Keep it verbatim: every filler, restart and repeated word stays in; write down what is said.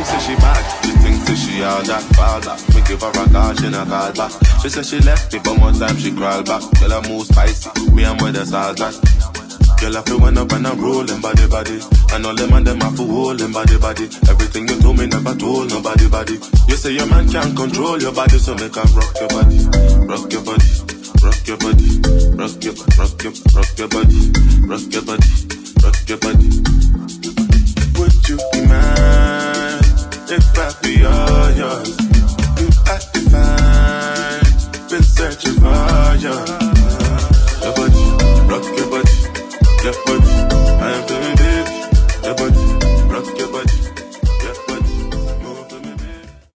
thinks that she bad, she thinks that she all that. Fall back, me give her a call, she not call back. She said she left me, but more time she crawl back. Girl, I move spicy, me and where the sauce at. Girl, I feel one up and I'm rolling body body. And all them and them have to hold them body body. Everything you told me never told nobody body. You say your man can't control your body, so make her rock your body, rock your body, rock your body, rock your, rock your, rock your body, rock your body, rock your body. Would you be mine if I be all yours? You I define, been searching for yours.